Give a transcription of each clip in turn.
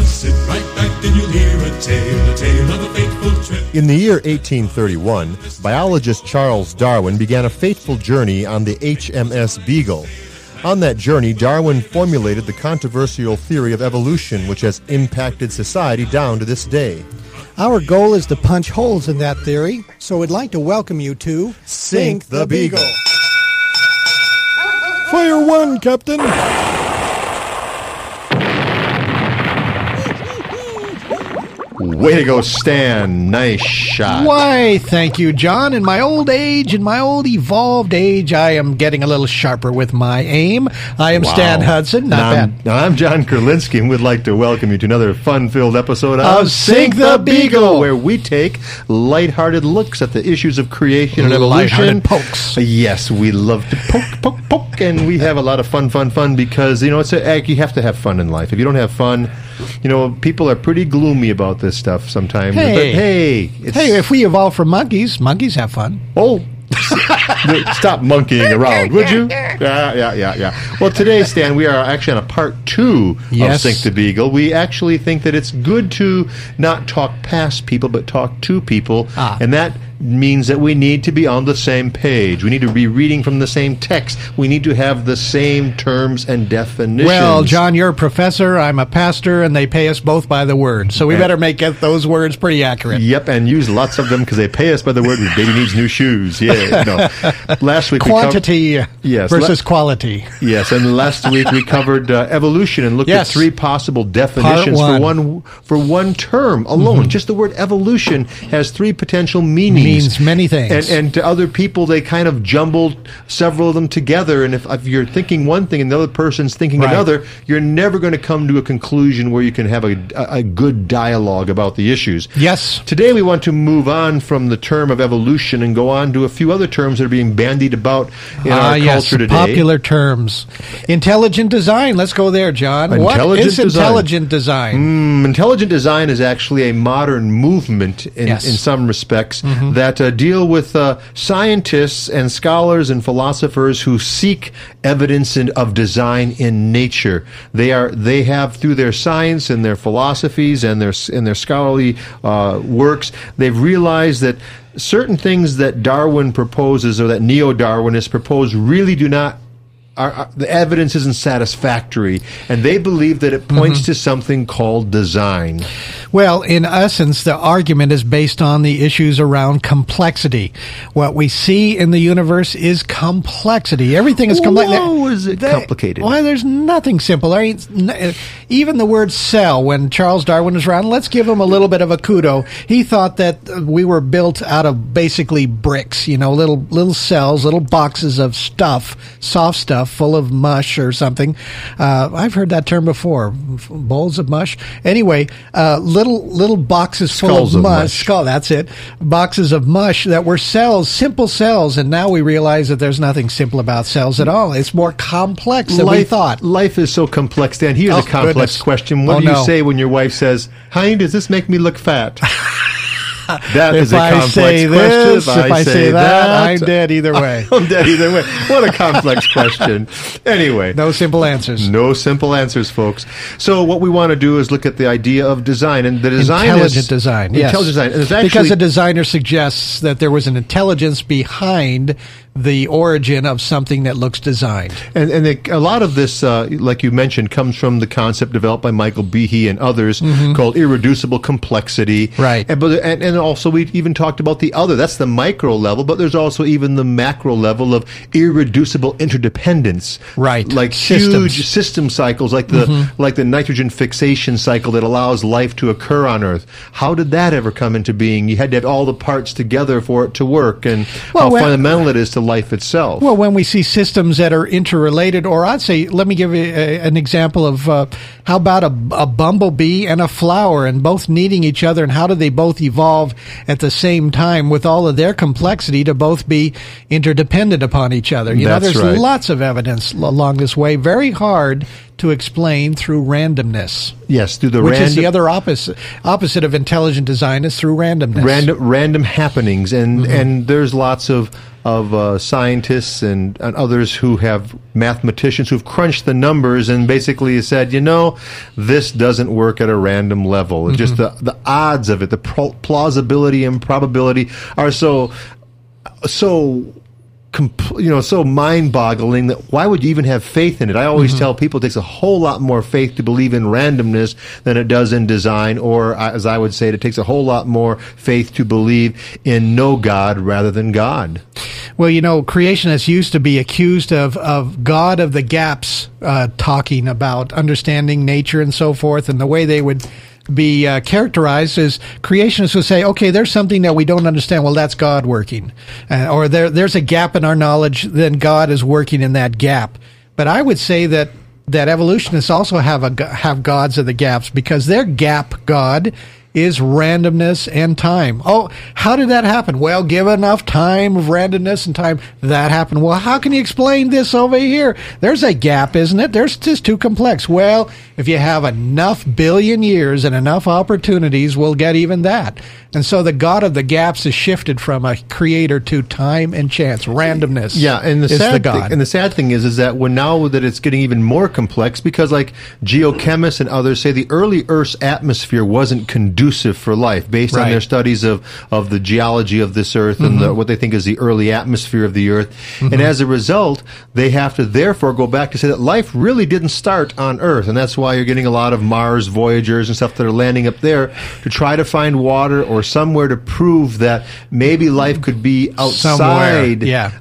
Sit right back and you'll hear a tale of a fateful trip. In the year 1831, biologist Charles Darwin began a fateful journey on the HMS Beagle. On that journey, Darwin formulated the controversial theory of evolution, which has impacted society down to this day. Our goal is to punch holes in that theory, so we'd like to welcome you to Sink the Beagle. Fire one, Captain. Way to go, Stan. Nice shot. Why, thank you, John. In my old evolved age, I am getting a little sharper with my aim. I am Stan Hudson. Not bad. I'm John Kurlinski, and we'd like to welcome you to another fun-filled episode of Sink the Beagle, where we take lighthearted looks at the issues of creation and evolution. Lighthearted pokes. Yes, we love to poke, and we have a lot of fun, because, you have to have fun in life. If you don't have fun, people are pretty gloomy about this stuff sometimes. Hey, if we evolved from monkeys have fun. Oh, stop monkeying around, would you? Yeah. Well, today, Stan, we are actually on a part 2 of Sink the Beagle. We actually think that it's good to not talk past people, but talk to people, and that means that we need to be on the same page. We need to be reading from the same text. We need to have the same terms and definitions. Well, John, you're a professor, I'm a pastor, and they pay us both by the word. So we better get those words pretty accurate. Yep, and use lots of them because they pay us by the word. Baby needs new shoes. Yeah, no. Last week quantity versus quality. Yes, and last week we covered evolution and looked at 3 possible definitions for one term alone. Just the word evolution has 3 potential meanings. Means many things. And to other people, they kind of jumbled several of them together. And if you're thinking one thing and the other person's thinking another, you're never going to come to a conclusion where you can have a good dialogue about the issues. Yes. Today we want to move on from the term of evolution and go on to a few other terms that are being bandied about in our culture today. Popular terms. Intelligent design. Let's go there, John. What is intelligent design? Intelligent design is actually a modern movement in some respects that deal with scientists and scholars and philosophers who seek evidence of design in nature. They have, through their science and their philosophies and their scholarly works, they've realized that certain things that Darwin proposes or that neo-Darwinists propose really do not. The evidence isn't satisfactory, and they believe that it points to something called design. Well, in essence, the argument is based on the issues around complexity. What we see in the universe is complexity. Everything is complex. Oh, is it complicated? Well, there's nothing simple. I mean, even the word cell, when Charles Darwin was around, let's give him a little bit of a kudo. He thought that we were built out of basically bricks, little cells, little boxes of stuff, soft stuff, full of mush or something. I've heard that term before, bowls of mush. Anyway, little boxes full of mush. That's it. Boxes of mush that were cells, simple cells, and now we realize that there's nothing simple about cells at all. It's more complex than we thought. Life is so complex, Dan. Here's a complex question. What do you say when your wife says, "Honey, does this make me look fat?" That is a complex question. If I say that, I'm dead either way. I'm dead either way. What a complex question. Anyway. No simple answers. No simple answers, folks. So what we want to do is look at the idea of design. And the design Intelligent design, yes. Intelligent design. And because a designer suggests that there was an intelligence behind the origin of something that looks designed. And a lot of this, like you mentioned, comes from the concept developed by Michael Behe and others called irreducible complexity. Right. And also we even talked about that's the micro level, but there's also even the macro level of irreducible interdependence. Right. Like huge system cycles, like the nitrogen fixation cycle that allows life to occur on Earth. How did that ever come into being? You had to have all the parts together for it to work, and how fundamental it is to life itself. Well, when we see systems that are interrelated, or I'd say, let me give you an example of how about a bumblebee and a flower, and both needing each other, and how do they both evolve at the same time with all of their complexity to both be interdependent upon each other? There's lots of evidence along this way. Very hard to explain through randomness. Yes, through the which is the other opposite of intelligent design is through randomness. Random happenings, and there's lots of scientists and others who have mathematicians who've crunched the numbers and basically said, this doesn't work at a random level. It's just the odds of it, the plausibility and probability are so mind-boggling that why would you even have faith in it? I always tell people it takes a whole lot more faith to believe in randomness than it does in design, or as I would say, it takes a whole lot more faith to believe in no God rather than God. Well, creationists used to be accused of God of the gaps, talking about understanding nature and so forth, and the way they would be characterized as creationists would say, okay, there's something that we don't understand. Well, that's God working. Or there's a gap in our knowledge, then God is working in that gap. But I would say that evolutionists also have gods of the gaps, because their gap God is randomness and time. Oh, how did that happen? Well, give enough time of randomness and time, that happened. Well, how can you explain this over here? There's a gap, isn't it? There's just too complex. Well, if you have enough billion years and enough opportunities, we'll get even that. And so the God of the gaps is shifted from a creator to time and chance. Randomness. Yeah, and the sad thing is that now that it's getting even more complex, because like geochemists and others say the early Earth's atmosphere wasn't conducive for life, based on their studies of the geology of this Earth and what they think is the early atmosphere of the Earth. And as a result, they have to therefore go back to say that life really didn't start on Earth, and that's why you're getting a lot of Mars Voyagers and stuff that are landing up there to try to find water or somewhere to prove that maybe life could be outside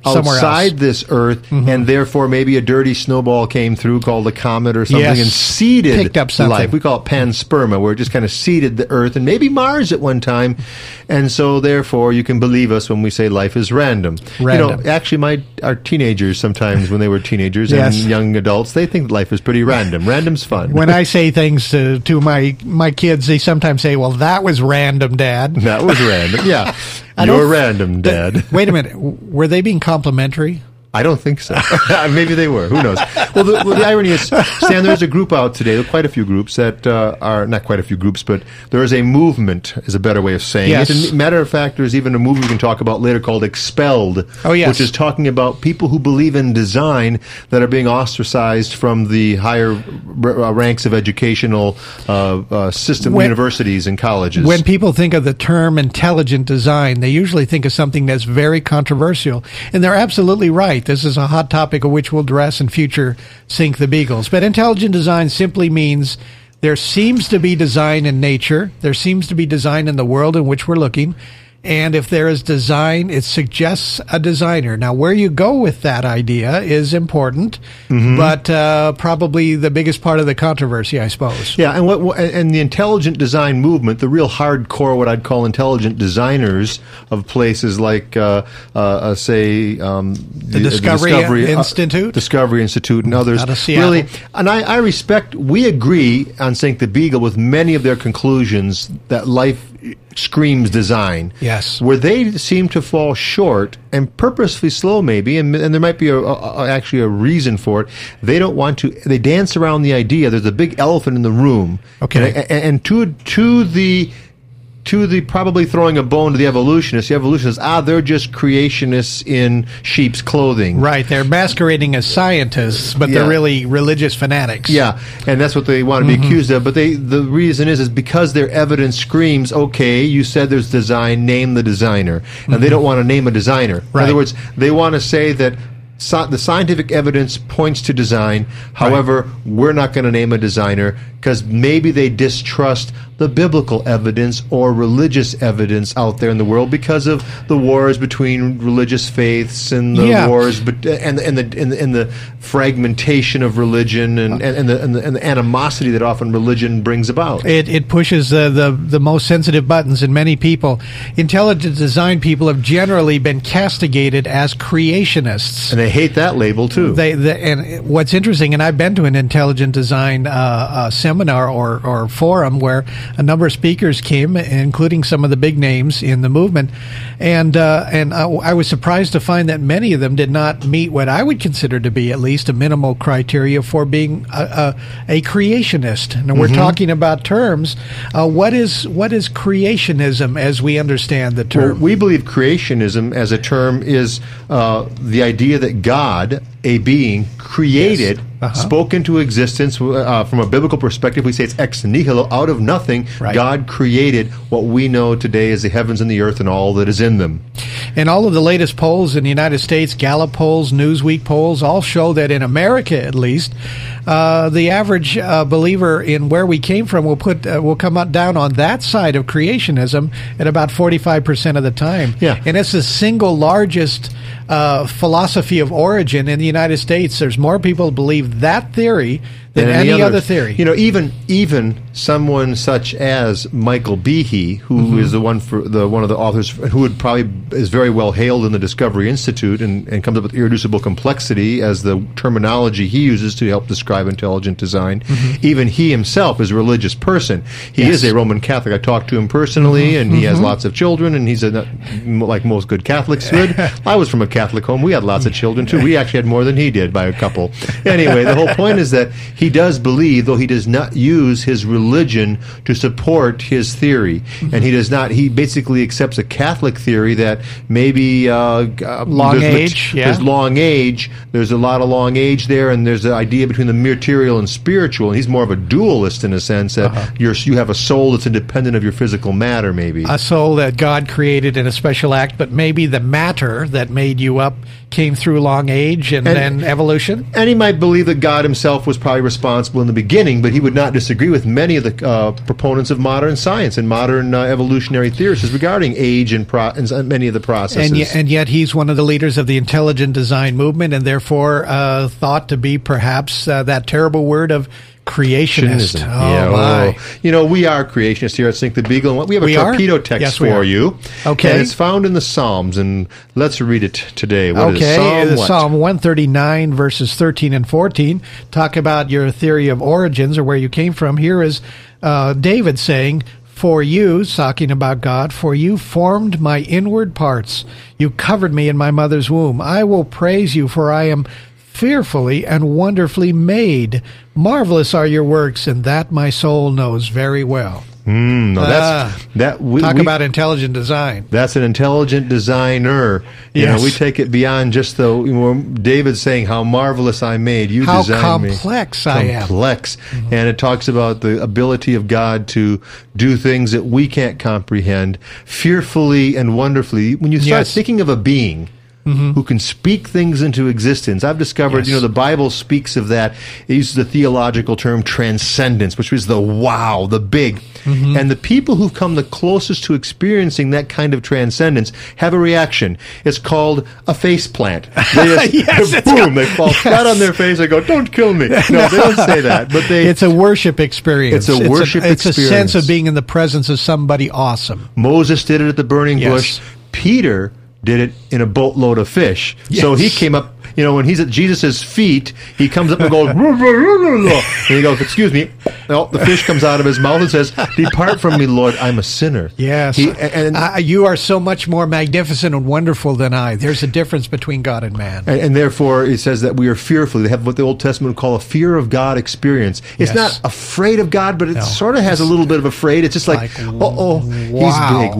this Earth, and therefore maybe a dirty snowball came through called a comet or something and seeded picked up something. Life. We call it panspermia, where it just kind of seeded the Earth and maybe Mars at one time, and so therefore you can believe us when we say life is random. Actually, our teenagers sometimes, when they were teenagers and young adults, they think life is pretty random. Random's fun. When I say things to my kids, they sometimes say, "Well, that was random, Dad." That was random. Yeah, you're random, Dad. Wait a minute. Were they being complimentary? I don't think so. Maybe they were. Who knows? Well, the irony is, Stan, there's a group out today, there are quite a few groups that are, not quite a few groups, but there is a movement, is a better way of saying it. As a matter of fact, there's even a movie we can talk about later called Expelled, which is talking about people who believe in design that are being ostracized from the higher ranks of educational system, universities and colleges. When people think of the term intelligent design, they usually think of something that's very controversial, and they're absolutely right. This is a hot topic of which we'll address in future Sink the Beagles. But intelligent design simply means there seems to be design in nature. There seems to be design in the world in which we're looking. And if there is design, it suggests a designer. Now, where you go with that idea is important, but probably the biggest part of the controversy, I suppose. Yeah, and the intelligent design movement, the real hardcore, what I'd call intelligent designers of places like, say, the Discovery Institute, Discovery Institute, and others. Out of Seattle. Really, and I respect. We agree on Sink the Beagle with many of their conclusions that life screams design. Yes. Where they seem to fall short, and purposefully slow maybe, and there might be actually a reason for it. They don't want to, they dance around the idea. There's a big elephant in the room. Okay. And to the probably throwing a bone to the evolutionists they're just creationists in sheep's clothing. Right, they're masquerading as scientists, but they're really religious fanatics. Yeah, and that's what they want to be accused of. But the reason is because their evidence screams, okay, you said there's design, name the designer. And they don't want to name a designer. Right. In other words, they want to say that the scientific evidence points to design. However, we're not going to name a designer because maybe they distrust the biblical evidence or religious evidence out there in the world because of the wars between religious faiths and the wars and the fragmentation of religion and the animosity that often religion brings about. It pushes the most sensitive buttons in many people. Intelligent design people have generally been castigated as creationists, and they hate that label too. And what's interesting, and I've been to an intelligent design seminar or forum where a number of speakers came, including some of the big names in the movement, and I was surprised to find that many of them did not meet what I would consider to be at least a minimal criteria for being a creationist. And we're talking about terms. What is creationism as we understand the term? Well, we believe creationism as a term is the idea that God, a being, created, spoke into existence. From a biblical perspective, we say it's ex nihilo, out of nothing. Right. God created what we know today as the heavens and the earth and all that is in them. And all of the latest polls in the United States, Gallup polls, Newsweek polls, all show that in America, at least, the average believer in where we came from will come out down on that side of creationism at about 45% of the time. Yeah. And it's the single largest philosophy of origin in the United States. There's more people who believe that theory than any other theory. You know, even someone such as Michael Behe, who is one of the authors who would probably is very well hailed in the Discovery Institute and comes up with irreducible complexity as the terminology he uses to help describe intelligent design. Even he himself is a religious person. He is a Roman Catholic. I talked to him personally, and he has lots of children, and he's like most good Catholics would. I was from a Catholic home. We had lots of children too. We actually had more than he did by a couple. Anyway, the whole point is that he does believe, though he does not use his religion to support his theory, and he basically accepts a Catholic theory that maybe long age. There's long age. There's a lot of long age there, and there's the idea between the material and spiritual. And he's more of a dualist in a sense that you have a soul that's independent of your physical matter, maybe a soul that God created in a special act, but maybe the matter that made you up came through long age and then evolution. And he might believe that God himself was probably responsible in the beginning, but he would not disagree with many of the proponents of modern science and modern evolutionary theorists regarding age and many of the processes. And yet he's one of the leaders of the intelligent design movement, and therefore thought to be perhaps that terrible word of creationist. My. You know, we are creationists here at Sink the Beagle, and we have a torpedo text for you. Okay. And it's found in the Psalms, and let's read it today. What is Psalm 139, verses 13 and 14. Talk about your theory of origins, or where you came from. Here is David saying, "For you," talking about God, "for you formed my inward parts. You covered me in my mother's womb. I will praise you, for I am fearfully and wonderfully made. Marvelous are your works, and that my soul knows very well." Talk about intelligent design. That's an intelligent designer. You know, we take it beyond just David saying, "How marvelous I made you, how designed me." Complex I am. Complex, and it talks about the ability of God to do things that we can't comprehend, fearfully and wonderfully. When you start thinking of a being who can speak things into existence. I've discovered, the Bible speaks of that. It uses the theological term transcendence, which is the wow, the big. And the people who've come the closest to experiencing that kind of transcendence have a reaction. It's called a face plant. They they fall flat on their face and go, "Don't kill me." No, they don't say that. But it's a worship experience. It's a worship experience. It's a sense of being in the presence of somebody awesome. Moses did it at the burning bush. Peter did it in a boatload of fish. So he came up, when he's at Jesus' feet, he comes up and goes, and he goes, "Excuse me." No, the fish comes out of his mouth and says, "Depart from me, Lord, I'm a sinner." Yes. You are so much more magnificent and wonderful than I. There's a difference between God and man. And therefore, it says that we are fearful. They have what the Old Testament would call a fear of God experience. It's not afraid of God, but it sort of has a little bit of afraid. It's just like wow. He's big.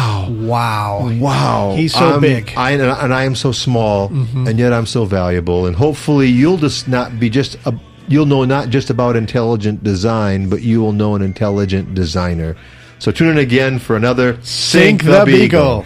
Wow. He's so big. I am so small, and yet I'm so valuable. And hopefully you'll just not be you'll know not just about intelligent design, but you will know an intelligent designer. So tune in again for another Sink the Beagle.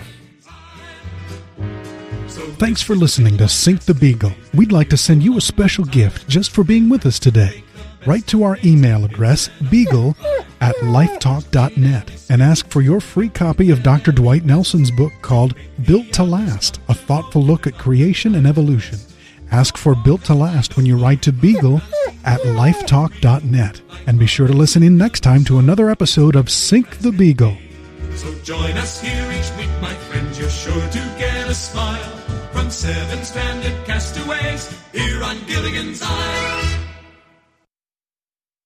Thanks for listening to Sink the Beagle. We'd like to send you a special gift just for being with us today. Write to our email address, beagle@lifetalk.net, and ask for your free copy of Dr. Dwight Nelson's book called Built to Last, a thoughtful look at creation and evolution. Ask for Built to Last when you write to beagle@lifetalk.net. And be sure to listen in next time to another episode of Sink the Beagle. So join us here each week, my friends. You're sure to get a smile from 7 stranded castaways here on Gilligan's Island.